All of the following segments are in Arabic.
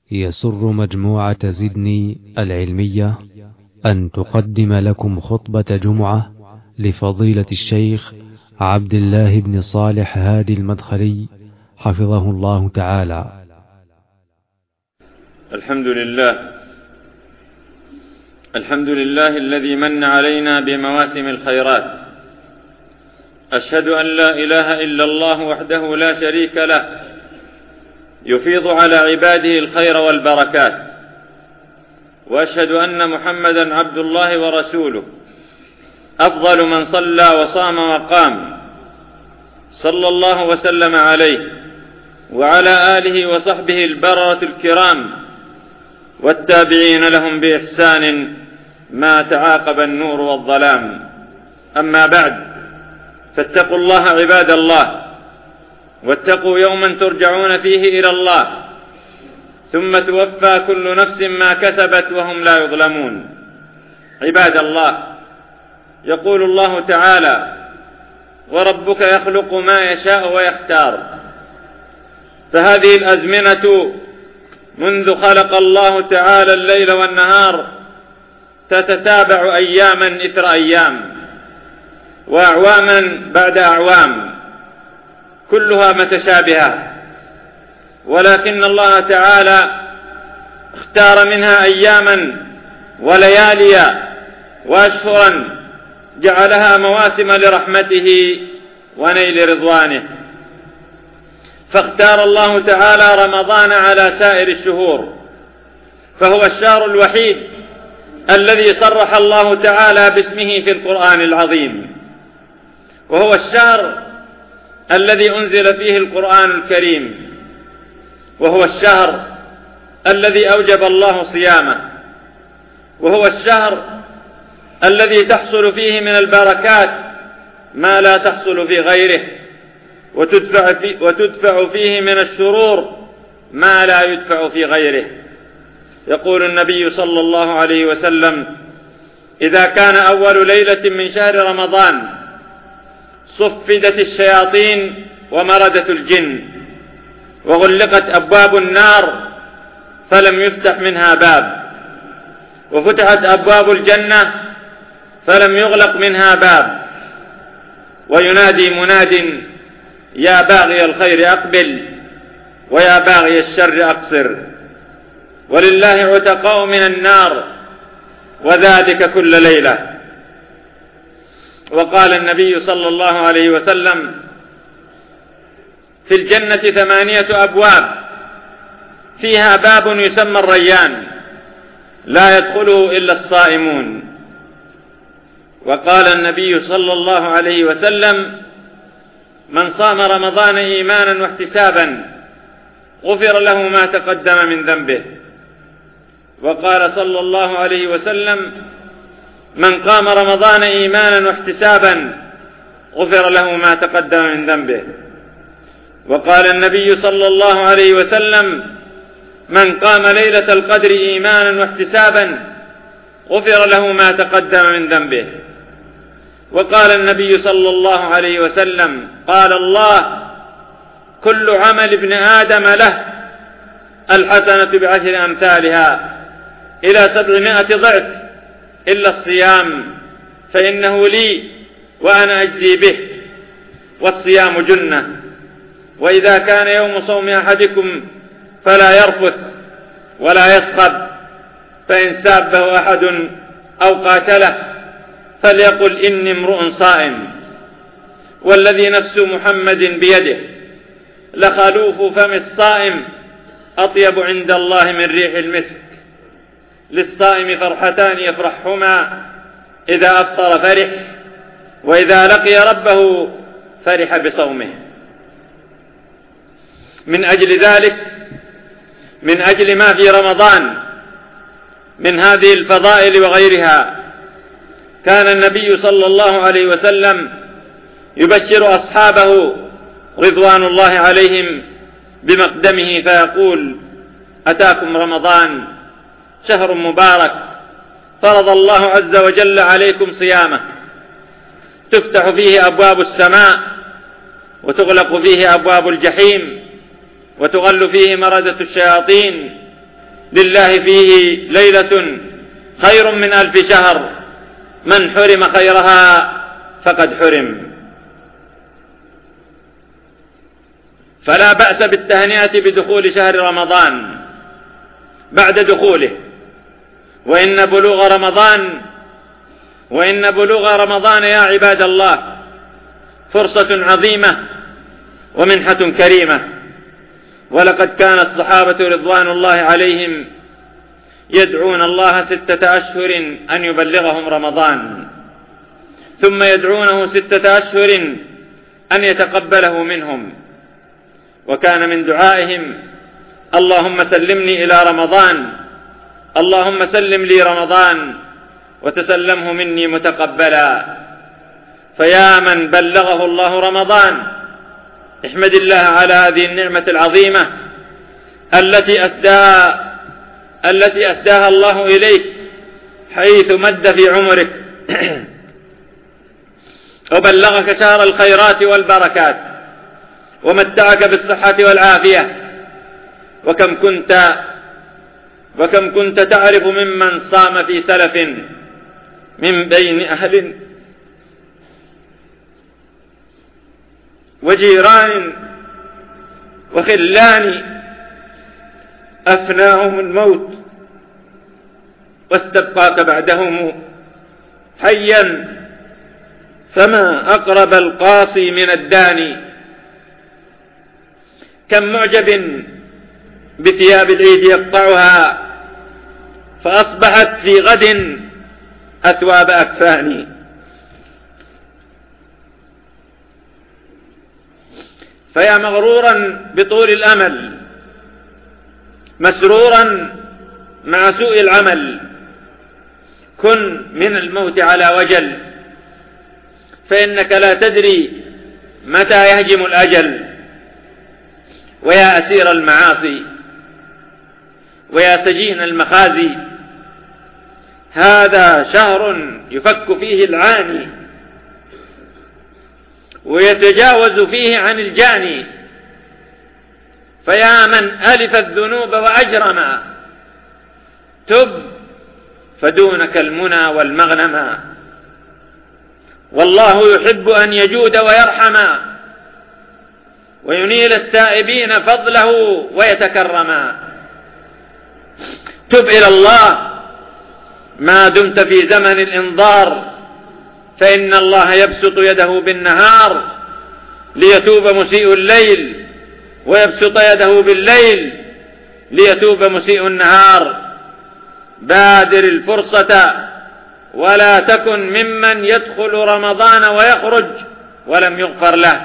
يسر مجموعة زدني العلمية أن تقدم لكم خطبة جمعة لفضيلة الشيخ عبد الله بن صالح هادي المدخلي حفظه الله تعالى. الحمد لله الذي من علينا بمواسم الخيرات. أشهد أن لا إله إلا الله وحده لا شريك له يفيض على عباده الخير والبركات، وأشهد أن محمدا عبد الله ورسوله أفضل من صلى وصام وقام، صلى الله وسلم عليه وعلى آله وصحبه البررة الكرام والتابعين لهم بإحسان ما تعاقب النور والظلام. أما بعد، فاتقوا الله عباد الله، واتقوا يوما ترجعون فيه إلى الله، ثم توفى كل نفس ما كسبت وهم لا يظلمون. عباد الله، يقول الله تعالى: وربك يخلق ما يشاء ويختار. فهذه الأزمنة منذ خلق الله تعالى الليل والنهار تتتابع أياما إثر أيام، وأعواما بعد أعوام، كلها متشابهة، ولكن الله تعالى اختار منها أياما وليالي وأشهرا جعلها مواسم لرحمته ونيل رضوانه. فاختار الله تعالى رمضان على سائر الشهور، فهو الشهر الوحيد الذي صرح الله تعالى باسمه في القرآن العظيم، وهو الشهر الذي أنزل فيه القرآن الكريم، وهو الشهر الذي أوجب الله صيامه، وهو الشهر الذي تحصل فيه من البركات ما لا تحصل في غيره، وتدفع فيه من الشرور ما لا يدفع في غيره. يقول النبي صلى الله عليه وسلم: إذا كان أول ليلة من شهر رمضان صفدت الشياطين ومردت الجن، وغلقت أبواب النار فلم يفتح منها باب، وفتحت أبواب الجنة فلم يغلق منها باب، وينادي مناد: يا باغي الخير أقبل، ويا باغي الشر أقصر، ولله عتقاء من النار، وذلك كل ليلة. وقال النبي صلى الله عليه وسلم: في الجنة 8 أبواب، فيها باب يسمى الريان لا يدخله إلا الصائمون. وقال النبي صلى الله عليه وسلم: من صام رمضان إيمانا واحتسابا غفر له ما تقدم من ذنبه. وقال صلى الله عليه وسلم: من قام رمضان إيمانا واحتسابا غفر له ما تقدم من ذنبه. وقال النبي صلى الله عليه وسلم: من قام ليلة القدر إيمانا واحتسابا غفر له ما تقدم من ذنبه. وقال النبي صلى الله عليه وسلم: قال الله: كل عمل ابن آدم له الحسنة ب10 أمثالها إلى 700 ضعف إلا الصيام فإنه لي وأنا أجزي به، والصيام جنة. وإذا كان يوم صوم أحدكم فلا يرفث ولا يصخب، فإن سابه أحد أو قاتله فليقل إني امرؤ صائم. والذي نفس محمد بيده لخلوف فم الصائم أطيب عند الله من ريح المسك. للصائم فرحتان يفرحهما: إذا أفطر فرح، وإذا لقي ربه فرح بصومه. من أجل ذلك، من أجل ما في رمضان من هذه الفضائل وغيرها، كان النبي صلى الله عليه وسلم يبشر أصحابه رضوان الله عليهم بمقدمه فيقول: أتاكم رمضان شهر مبارك فرض الله عز وجل عليكم صيامه، تفتح فيه أبواب السماء، وتغلق فيه أبواب الجحيم، وتغل فيه مردة الشياطين، لله فيه ليلة خير من 1000 شهر، من حرم خيرها فقد حرم. فلا بأس بالتهنئة بدخول شهر رمضان بعد دخوله، وإن بلوغ رمضان يا عباد الله فرصة عظيمة ومنحة كريمة. ولقد كان الصحابة رضوان الله عليهم يدعون الله 6 أشهر أن يبلغهم رمضان، ثم يدعونه 6 أشهر أن يتقبله منهم. وكان من دعائهم: اللهم سلمني إلى رمضان، اللهم سلم لي رمضان وتسلمه مني متقبلا. فيا من بلغه الله رمضان، احمد الله على هذه النعمة العظيمة التي أسداها الله إليك، حيث مد في عمرك وبلغك شهر الخيرات والبركات، ومتعك بالصحة والعافية. وكم كنت تعرف ممن صام في سلف من بين أهل وجيران وخلان أفناهم الموت واستبقاك بعدهم حيا، فما أقرب القاصي من الداني. كم معجب بثياب العيد يقطعها، فأصبحت في غد أثواب أكفاني. فيا مغرورا بطول الأمل، مسرورا مع سوء العمل، كن من الموت على وجل، فإنك لا تدري متى يهجم الأجل. ويا أسير المعاصي ويا سجين المخازي، هذا شهر يفك فيه العاني ويتجاوز فيه عن الجاني. فيا من ألف الذنوب وأجرما، تب فدونك المنى والمغنما. والله يحب أن يجود ويرحما، وينيل التائبين فضله ويتكرما. تب إلى الله ما دمت في زمن الإنظار، فإن الله يبسط يده بالنهار ليتوب مسيء الليل، ويبسط يده بالليل ليتوب مسيء النهار. بادر الفرصة ولا تكن ممن يدخل رمضان ويخرج ولم يغفر له.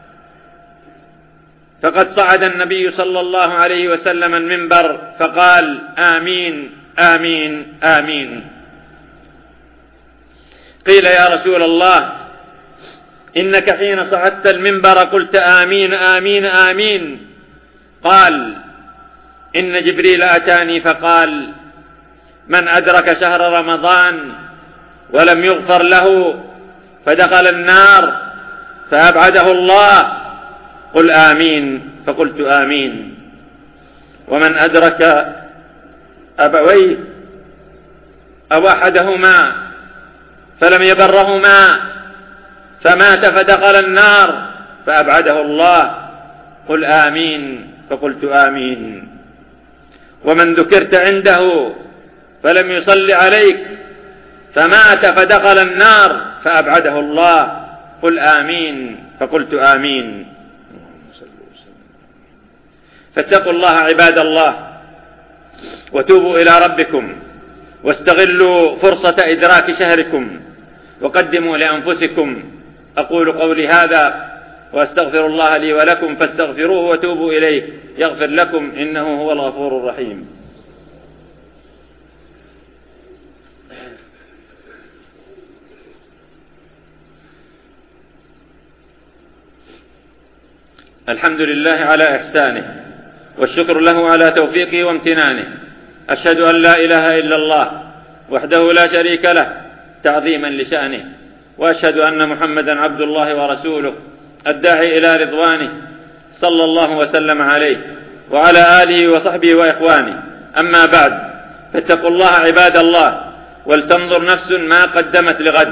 فقد صعد النبي صلى الله عليه وسلم المنبر فقال: آمين آمين آمين. قيل: يا رسول الله، إنك حين صعدت المنبر قلت آمين آمين آمين. قال: إن جبريل أتاني فقال: من أدرك شهر رمضان ولم يغفر له فدخل النار فأبعده الله. قل آمين. فقلت آمين. ومن أدرك أبويه أو أحدهما فلم يبرهما فمات فدخل النار فأبعده الله. قل آمين. فقلت آمين. ومن ذكرت عنده فلم يصل عليك فمات فدخل النار فأبعده الله. قل آمين. فقلت آمين. فاتقوا الله عباد الله، وتوبوا إلى ربكم، واستغلوا فرصة إدراك شهركم، وقدموا لأنفسكم. أقول قولي هذا وأستغفر الله لي ولكم، فاستغفروه وتوبوا إليه يغفر لكم، إنه هو الغفور الرحيم. الحمد لله على إحسانه، والشكر له على توفيقه وامتنانه. أشهد أن لا إله إلا الله وحده لا شريك له تعظيما لشأنه، وأشهد أن محمدا عبد الله ورسوله الداعي إلى رضوانه، صلى الله وسلم عليه وعلى آله وصحبه وإخوانه أما بعد، فاتقوا الله عباد الله، ولتنظر نفس ما قدمت لغد.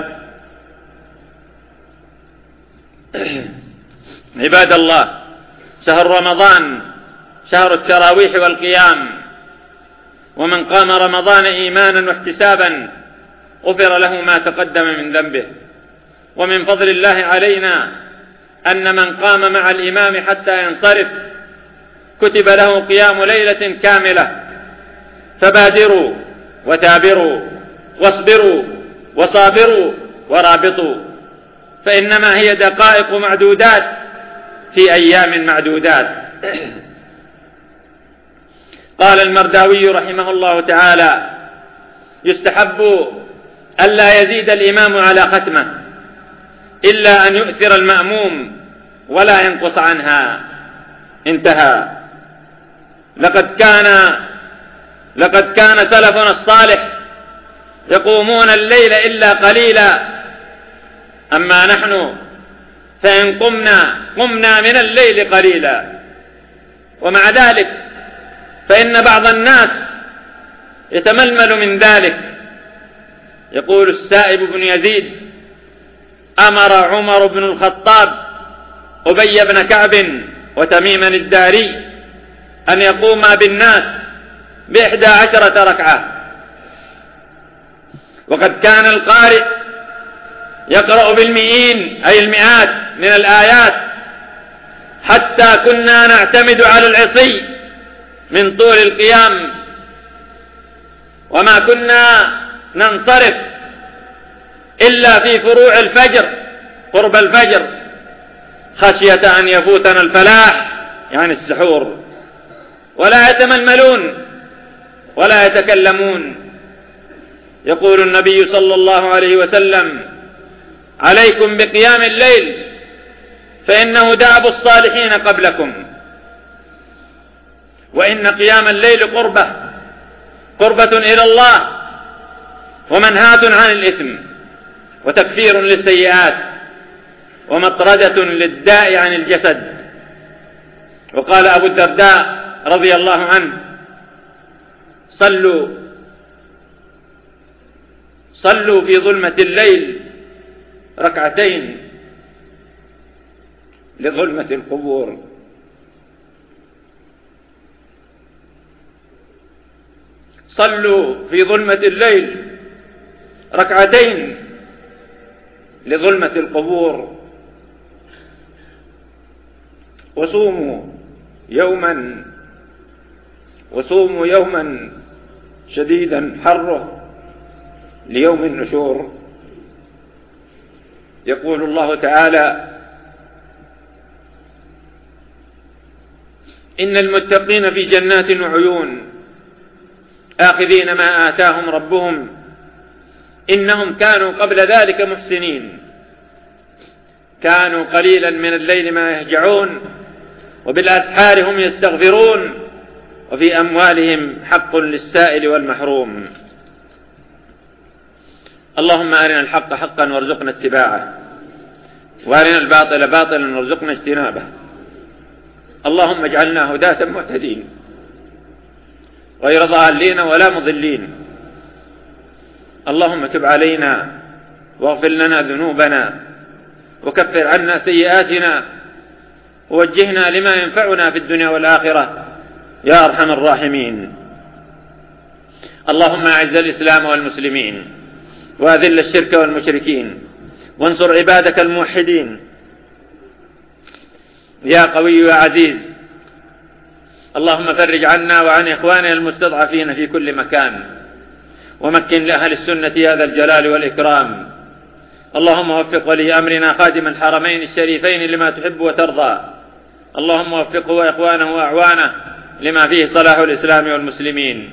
عباد الله، شهر رمضان شهر التراويح والقيام، ومن قام رمضان إيمانا واحتسابا غفر له ما تقدم من ذنبه. ومن فضل الله علينا أن من قام مع الإمام حتى ينصرف كتب له قيام ليلة كاملة. فبادروا وتابروا واصبروا وصابروا ورابطوا، فإنما هي دقائق معدودات في أيام معدودات. قال المرداوي رحمه الله تعالى: يستحب ألا يزيد الإمام على ختمة إلا أن يؤثر المأموم ولا ينقص عنها. انتهى. لقد كان سلفنا الصالح يقومون الليل إلا قليلا، أما نحن فإن قمنا من الليل قليلا. ومع ذلك فإن بعض الناس يتململ من ذلك. يقول السائب بن يزيد: أمر عمر بن الخطاب أبي بن كعب وتميما الداري أن يقوما بالناس ب11 ركعة، وقد كان القارئ يقرأ بالمئين أي المئات من الآيات، حتى كنا نعتمد على العصي من طول القيام، وما كنا ننصرف إلا في فروع الفجر قرب الفجر، خشية أن يفوتنا الفلاح يعني السحور. ولا يتململون ولا يتكلمون. يقول النبي صلى الله عليه وسلم: عليكم بقيام الليل فإنه دأب الصالحين قبلكم. وإن قيام الليل قربة إلى الله، ومنهاة عن الإثم، وتكفير للسيئات، ومطردة للداء عن الجسد. وقال أبو الدرداء رضي الله عنه: صلوا في ظلمة الليل ركعتين لظلمة القبور. صلوا في ظلمة الليل ركعتين لظلمة القبور. وصوموا يوما شديدا حره ليوم النشور. يقول الله تعالى: إن المتقين في جنات وعيون آخذين ما آتاهم ربهم إنهم كانوا قبل ذلك محسنين، كانوا قليلا من الليل ما يهجعون وبالأسحار هم يستغفرون وفي أموالهم حق للسائل والمحروم. اللهم أرنا الحق حقا وارزقنا اتباعه، وأرنا الباطل باطلا وارزقنا اجتنابه. اللهم اجعلنا هداة مهتدين غير ضالين ولا مضلين. اللهم تب علينا واغفر لنا ذنوبنا وكفر عنا سيئاتنا ووجهنا لما ينفعنا في الدنيا والآخرة يا أرحم الراحمين. اللهم أعز الإسلام والمسلمين وأذل الشرك والمشركين وانصر عبادك الموحدين يا قوي يا عزيز. اللهم فرج عنا وعن إخواننا المستضعفين في كل مكان، ومكن لأهل السنة يا ذا الجلال والإكرام. اللهم وفق ولي أمرنا خادم الحرمين الشريفين لما تحب وترضى. اللهم وفقه وإخوانه وأعوانه لما فيه صلاح الإسلام والمسلمين.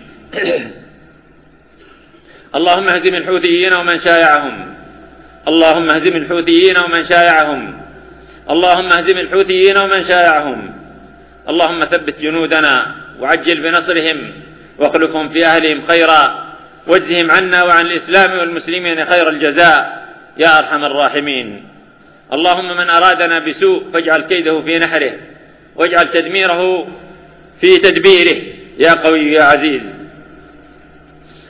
اللهم اهزم الحوثيين ومن شايعهم، اللهم اهزم الحوثيين ومن شايعهم، اللهم اهزم الحوثيين ومن شايعهم. اللهم ثبت جنودنا وعجل بنصرهم واخلفهم في أهلهم خيرا، واجزهم عنا وعن الإسلام والمسلمين خير الجزاء يا أرحم الراحمين. اللهم من أرادنا بسوء فاجعل كيده في نحره واجعل تدميره في تدبيره يا قوي يا عزيز.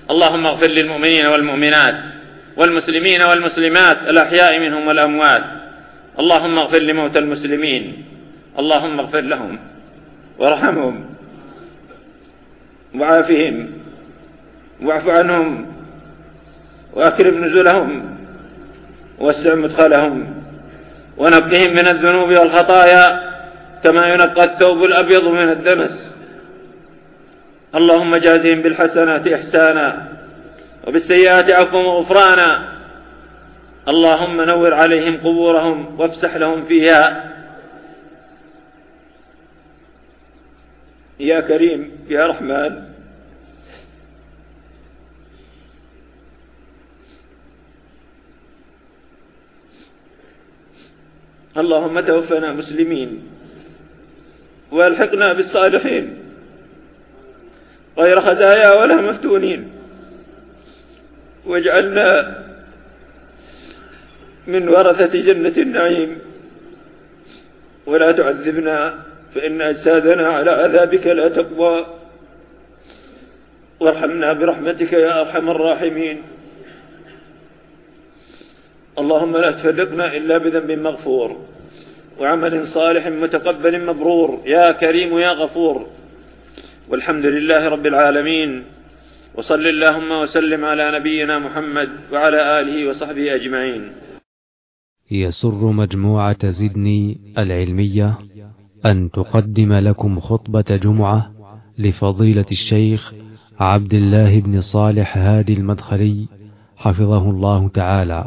اللهم اغفر للمؤمنين والمؤمنات والمسلمين والمسلمات الأحياء منهم والأموات. اللهم اغفر لموتى المسلمين، اللهم اغفر لهم وارحمهم وعافهم واعف عنهم وأكرم نزلهم ووسع مدخلهم ونقهم من الذنوب والخطايا كما ينقى الثوب الأبيض من الدنس. اللهم جازهم بالحسنات إحسانا وبالسيئات عفوا وغفرانا. اللهم نور عليهم قبورهم وافسح لهم فيها يا كريم يا رحمن. اللهم توفنا مسلمين والحقنا بالصالحين غير خزايا ولا مفتونين، واجعلنا من ورثة جنة النعيم، ولا تعذبنا فإن أجسادنا على عذابك لا تقوى، وارحمنا برحمتك يا أرحم الراحمين. اللهم لا تفرقنا إلا بذنب مغفور وعمل صالح متقبل مبرور يا كريم يا غفور. والحمد لله رب العالمين، وصل اللهم وسلم على نبينا محمد وعلى آله وصحبه أجمعين. يسر مجموعة زدني العلمية أن تقدم لكم خطبة جمعة لفضيلة الشيخ عبد الله بن صالح هادي المدخلي حفظه الله تعالى.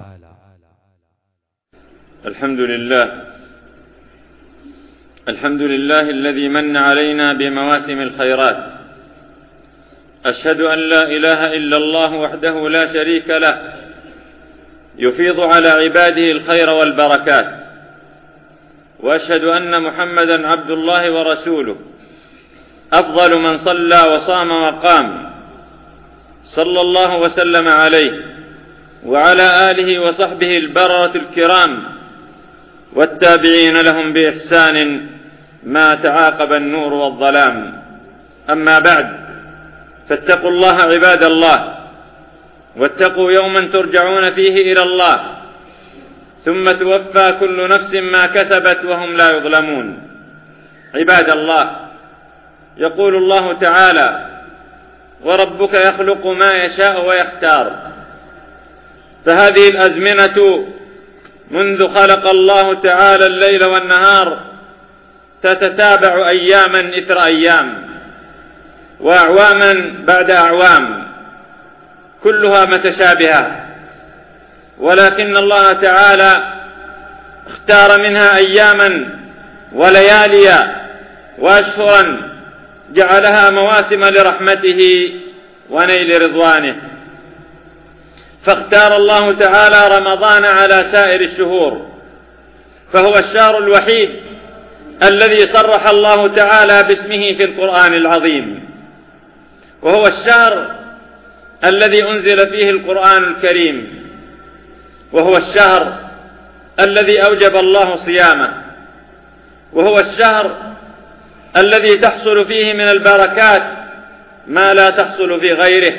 الحمد لله الذي من علينا بمواسم الخيرات. أشهد أن لا إله إلا الله وحده لا شريك له يفيض على عباده الخير والبركات، وأشهد أن محمدا عبد الله ورسوله أفضل من صلى وصام وقام، صلى الله وسلم عليه وعلى آله وصحبه البررة الكرام والتابعين لهم بإحسان ما تعاقب النور والظلام. أما بعد، فاتقوا الله عباد الله، واتقوا يوما ترجعون فيه إلى الله ثم توفى كل نفس ما كسبت وهم لا يظلمون. عباد الله، يقول الله تعالى: وربك يخلق ما يشاء ويختار. فهذه الأزمنة منذ خلق الله تعالى الليل والنهار تتتابع أياما إثر أيام وأعواما بعد أعوام، كلها متشابهة، ولكن الله تعالى اختار منها أياما وليالي وأشهرا جعلها مواسم لرحمته ونيل رضوانه. فاختار الله تعالى رمضان على سائر الشهور، فهو الشهر الوحيد الذي صرح الله تعالى باسمه في القرآن العظيم، وهو الشهر الذي أنزل فيه القرآن الكريم، وهو الشهر الذي أوجب الله صيامه، وهو الشهر الذي تحصل فيه من البركات ما لا تحصل في غيره،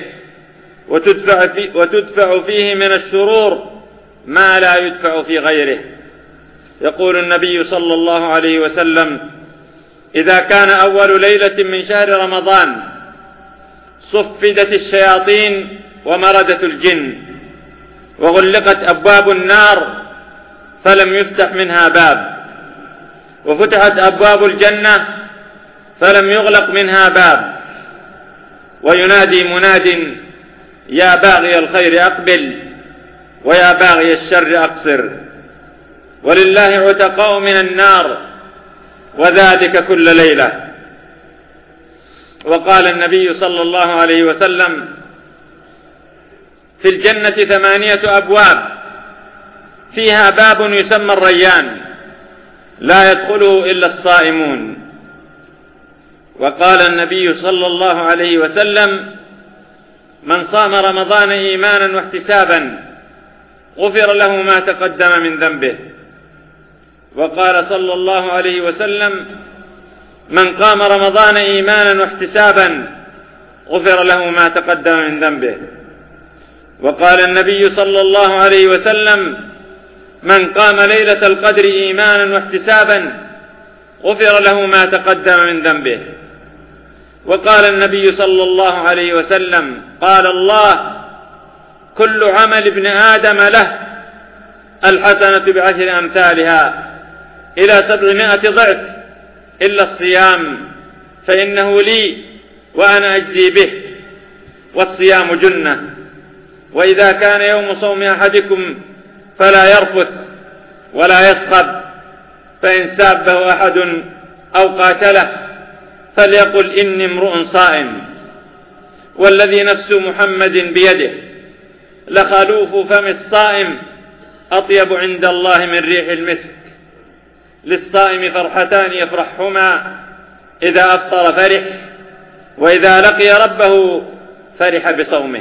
وتدفع فيه من الشرور ما لا يدفع في غيره. يقول النبي صلى الله عليه وسلم: إذا كان أول ليلة من شهر رمضان صفدت الشياطين ومردت الجن وغلقت أبواب النار فلم يفتح منها باب، وفتحت أبواب الجنة فلم يغلق منها باب، وينادي مناد: يا باغي الخير أقبل ويا باغي الشر أقصر. ولله عتقاء من النار وذلك كل ليلة. وقال النبي صلى الله عليه وسلم: في الجنة 8 أبواب، فيها باب يسمى الريان لا يدخله إلا الصائمون. وقال النبي صلى الله عليه وسلم: من صام رمضان إيمانا واحتسابا غفر له ما تقدم من ذنبه. وقال صلى الله عليه وسلم: من قام رمضان إيمانا واحتسابا غفر له ما تقدم من ذنبه. وقال النبي صلى الله عليه وسلم: من قام ليلة القدر إيمانا واحتسابا غفر له ما تقدم من ذنبه. وقال النبي صلى الله عليه وسلم: قال الله: كل عمل ابن آدم له الحسنة ب10 أمثالها إلى 700 ضعف إلا الصيام فإنه لي وأنا أجزي به، والصيام جنة. وإذا كان يوم صوم أحدكم فلا يرفث ولا يصخب، فإن سابه أحد أو قاتله فليقل إني امرؤ صائم. والذي نفس محمد بيده لخلوف فم الصائم أطيب عند الله من ريح المسك. للصائم فرحتان يفرحهما: إذا أفطر فرح، وإذا لقي ربه فرح بصومه.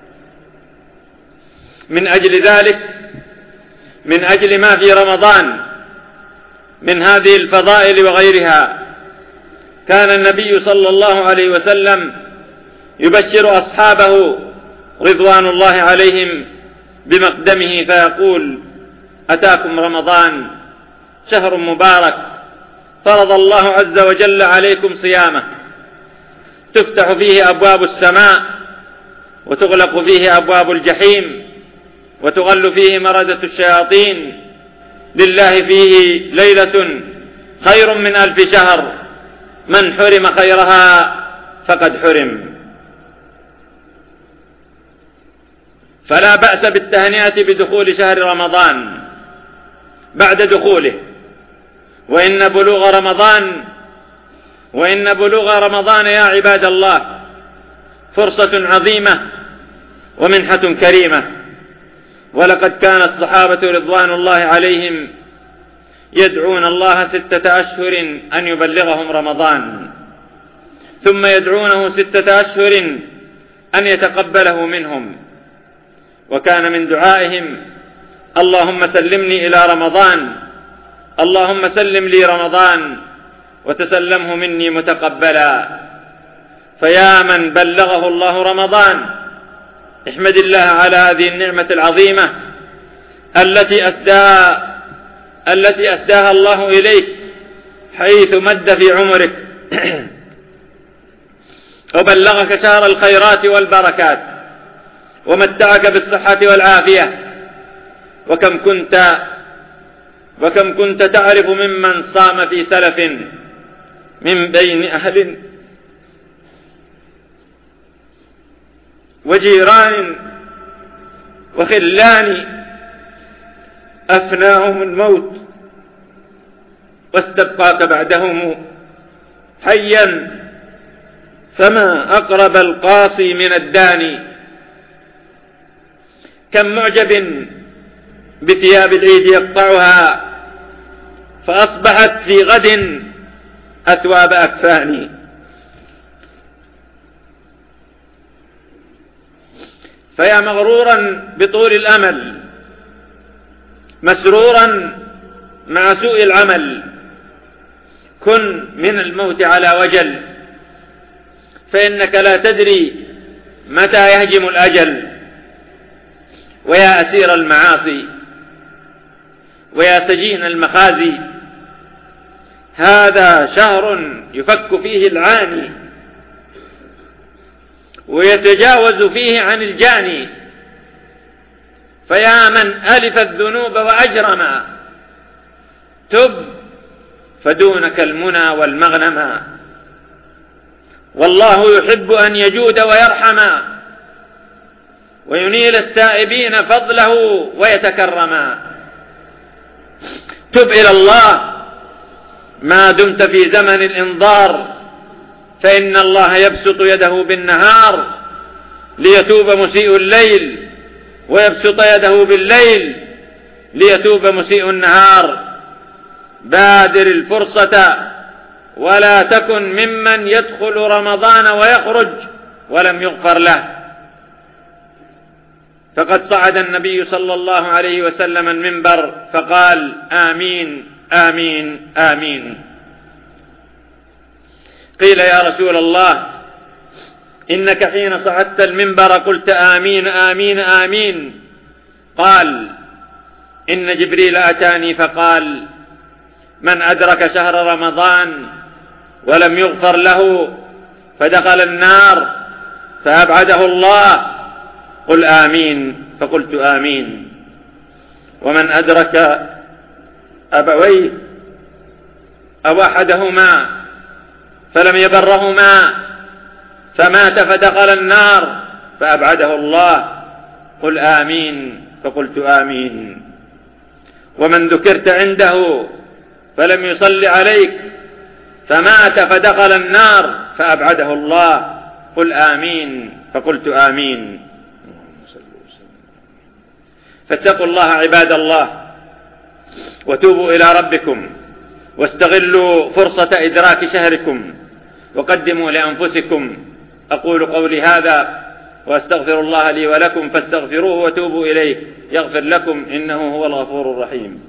من أجل ذلك، من أجل ما في رمضان من هذه الفضائل وغيرها، كان النبي صلى الله عليه وسلم يبشر أصحابه رضوان الله عليهم بمقدمه فيقول: أتاكم رمضان شهر مبارك فرض الله عز وجل عليكم صيامه، تفتح فيه أبواب السماء وتغلق فيه أبواب الجحيم وتغل فيه مردة الشياطين، لله فيه ليلة خير من 1000 شهر، من حرم خيرها فقد حرم. فلا بأس بالتهنئة بدخول شهر رمضان بعد دخوله، وإن بلوغ رمضان يا عباد الله فرصة عظيمة ومنحة كريمة. ولقد كان الصحابة رضوان الله عليهم يدعون الله 6 أشهر أن يبلغهم رمضان، ثم يدعونه 6 أشهر أن يتقبله منهم. وكان من دعائهم: اللهم سلمني إلى رمضان، اللهم سلم لي رمضان وتسلمه مني متقبلا. فيا من بلغه الله رمضان، احمد الله على هذه النعمة العظيمة التي أسداها الله إليك، حيث مد في عمرك وبلغك شهر الخيرات والبركات ومتعك بالصحة والعافية. وكم كنت تعرف ممن صام في سلف من بين أهل وجيران وخلان أفناهم الموت واستبقاك بعدهم حيا، فما أقرب القاصي من الداني. كم معجب بثياب العيد يقطعها فأصبحت في غد أثواب أكفاني. فيا مغرورا بطول الأمل مسرورا مع سوء العمل، كن من الموت على وجل، فإنك لا تدري متى يهجم الأجل. ويا أسير المعاصي ويا سجين المخازي، هذا شهر يفك فيه العاني ويتجاوز فيه عن الجاني. فيا من ألف الذنوب وأجرما، تب فدونك المنى والمغنما. والله يحب أن يجود ويرحما وينيل التائبين فضله ويتكرما. تب إلى الله ما دمت في زمن الإنظار، فإن الله يبسط يده بالنهار ليتوب مسيء الليل، ويبسط يده بالليل ليتوب مسيء النهار. بادر الفرصة ولا تكن ممن يدخل رمضان ويخرج ولم يغفر له. فقد صعد النبي صلى الله عليه وسلم المنبر فقال: آمين آمين آمين. قيل: يا رسول الله، إنك حين صعدت المنبر قلت آمين آمين آمين. قال: إن جبريل أتاني فقال: من أدرك شهر رمضان ولم يغفر له فدخل النار فأبعده الله، قل آمين، فقلت آمين. ومن أدرك أبويه أو أحدهما فلم يبرهما فمات فدخل النار فأبعده الله، قل آمين، فقلت آمين. ومن ذكرت عنده فلم يصل عليك فمات فدخل النار فأبعده الله، قل آمين، فقلت آمين. فاتقوا الله عباد الله، وتوبوا إلى ربكم، واستغلوا فرصة إدراك شهركم، وقدموا لأنفسكم. أقول قولي هذا وأستغفر الله لي ولكم فاستغفروه وتوبوا إليه يغفر لكم، إنه هو الغفور الرحيم.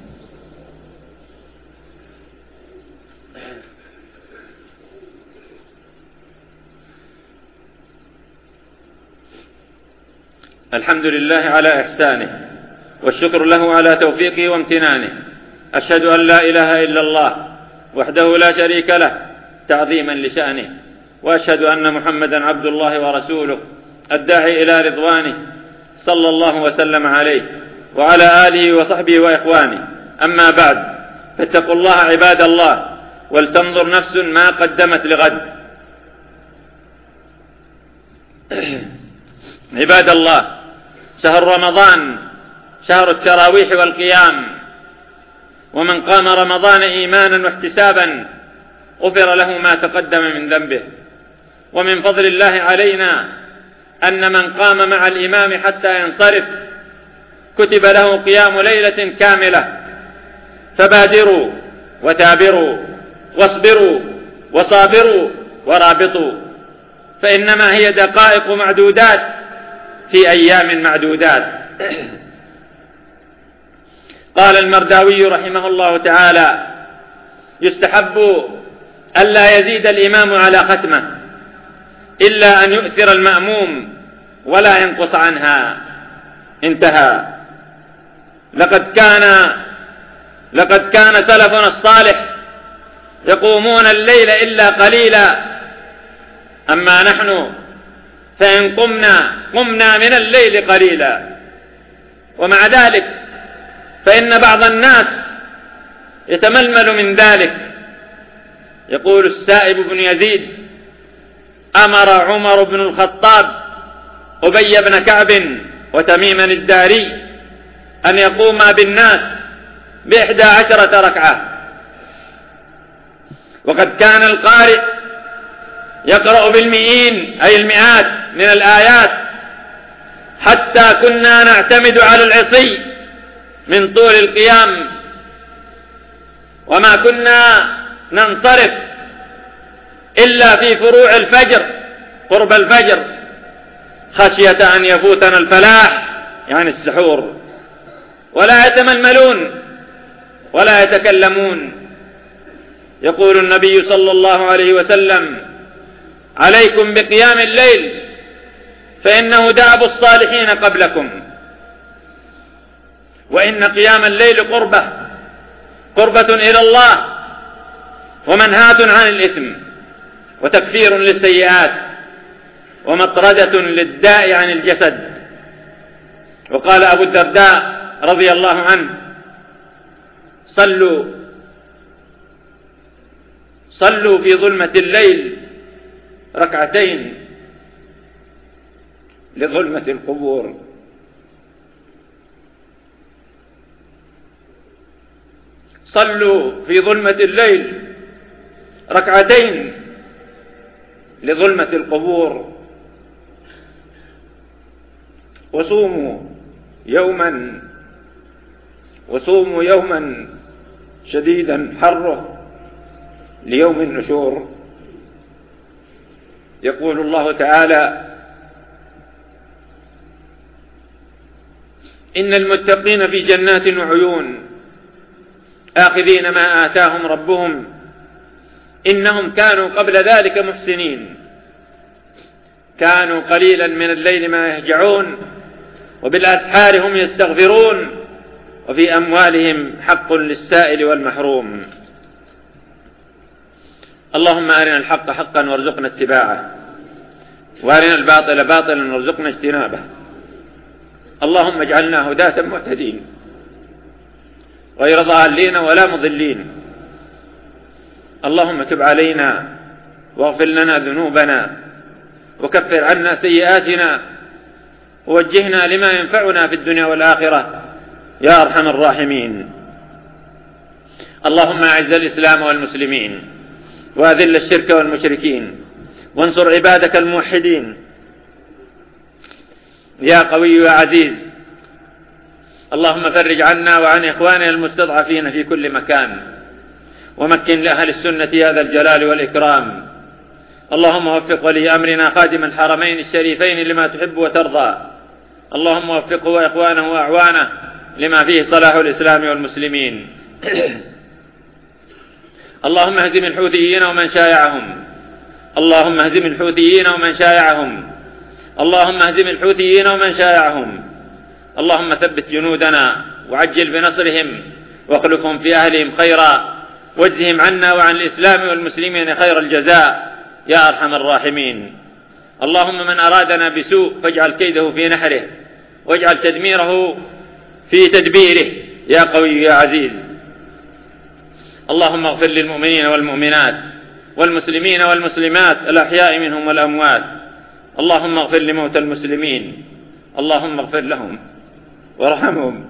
الحمد لله على إحسانه، والشكر له على توفيقه وامتنانه. أشهد أن لا إله إلا الله وحده لا شريك له تعظيما لشأنه، وأشهد أن محمدا عبد الله ورسوله الداعي إلى رضوانه، صلى الله وسلم عليه وعلى آله وصحبه وإخوانه. أما بعد، فاتقوا الله عباد الله، ولتنظر نفس ما قدمت لغد. عباد الله، شهر رمضان شهر التراويح والقيام، ومن قام رمضان إيمانا واحتسابا غفر له ما تقدم من ذنبه. ومن فضل الله علينا أن من قام مع الإمام حتى ينصرف كتب له قيام ليلة كاملة. فبادروا وتابروا واصبروا وصابروا ورابطوا، فإنما هي دقائق معدودات في أيام معدودات. قال المرداوي رحمه الله تعالى: يستحب ألا يزيد الإمام على ختمة إلا أن يؤثر المأموم ولا ينقص عنها. انتهى. لقد كان سلفنا الصالح يقومون الليل إلا قليلا، أما نحن فإن قمنا من الليل قليلا. ومع ذلك فإن بعض الناس يتململ من ذلك. يقول السائب بن يزيد: أمر عمر بن الخطاب أبي بن كعب وتميما الداري أن يقوما بالناس ب11 ركعة، وقد كان القارئ يقرأ بالمئين أي المئات من الآيات، حتى كنا نعتمد على العصي من طول القيام، وما كنا ننصرف إلا في فروع الفجر قرب الفجر خشية أن يفوتنا الفلاح يعني السحور. ولا يتململون ولا يتكلمون. يقول النبي صلى الله عليه وسلم: عليكم بقيام الليل فإنه دأب الصالحين قبلكم. وإن قيام الليل قربة إلى الله، ومنهاة عن الإثم، وتكفير للسيئات، ومطردة للداء عن الجسد. وقال أبو الدرداء رضي الله عنه: صلوا في ظلمة الليل ركعتين لظلمة القبور. صلوا في ظلمة الليل ركعتين لظلمة القبور، وصوموا يوما شديدا حره ليوم النشور. يقول الله تعالى: إن المتقين في جنات وعيون آخذين ما آتاهم ربهم إنهم كانوا قبل ذلك محسنين. كانوا قليلا من الليل ما يهجعون وبالأسحار هم يستغفرون وفي أموالهم حق للسائل والمحروم. اللهم أرنا الحق حقا وارزقنا اتباعه وأرنا الباطل باطلا وارزقنا اجتنابه. اللهم اجعلنا هداة مهتدين غير ضالين ولا مضلين. اللهم تب علينا واغفر لنا ذنوبنا وكفر عنا سيئاتنا ووجهنا لما ينفعنا في الدنيا والآخرة يا أرحم الراحمين. اللهم أعز الإسلام والمسلمين وأذل الشرك والمشركين وانصر عبادك الموحدين يا قوي يا عزيز. اللهم فرج عنا وعن إخواننا المستضعفين في كل مكان ومكن لأهل السنة يا ذا الجلال والإكرام. اللهم وفق ولي أمرنا خادم الحرمين الشريفين لما تحب وترضى. اللهم وفقه وإخوانه وأعوانه لما فيه صلاح الإسلام والمسلمين. اللهم اهزم الحوثيين ومن شايعهم. اللهم اهزم الحوثيين ومن شايعهم. اللهم اهزم الحوثيين ومن شايعهم. اللهم ثبت جنودنا وعجل بنصرهم واخلفهم في أهلهم خيرا واجزهم عنا وعن الإسلام والمسلمين خير الجزاء يا أرحم الراحمين. اللهم من أرادنا بسوء فاجعل كيده في نحره واجعل تدميره في تدبيره يا قوي يا عزيز. اللهم اغفر للمؤمنين والمؤمنات والمسلمين والمسلمات الأحياء منهم والأموات. اللهم اغفر لموتى المسلمين. اللهم اغفر لهم وارحمهم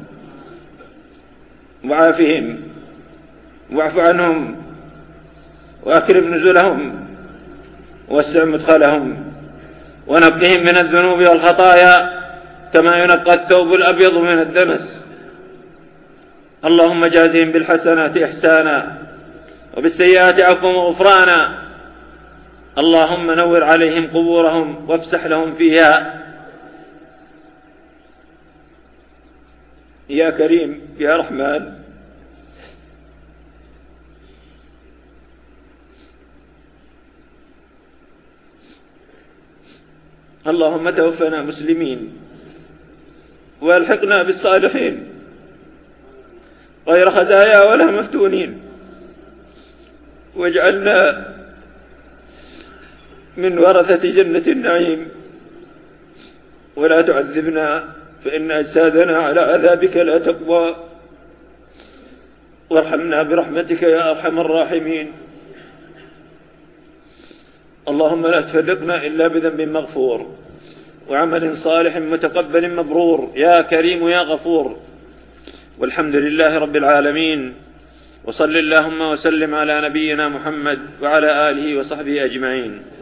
وعافهم واعف عنهم وأكرم نزلهم ووسع مدخلهم ونقهم من الذنوب والخطايا كما ينقى الثوب الأبيض من الدنس. اللهم جازهم بالحسنات إحسانا وبالسيئات عفوا وغفرانا. اللهم نور عليهم قبورهم وافسح لهم فيها يا كريم يا رحمن. اللهم توفنا مسلمين والحقنا بالصالحين غير خزايا ولا مفتونين واجعلنا من ورثة جنة النعيم ولا تعذبنا فإن أجسادنا على عذابك لا تقوى وارحمنا برحمتك يا أرحم الراحمين. اللهم لا تفرقنا إلا بذنب مغفور وعمل صالح متقبل مبرور يا كريم يا غفور. والحمد لله رب العالمين وصل اللهم وسلم على نبينا محمد وعلى آله وصحبه أجمعين.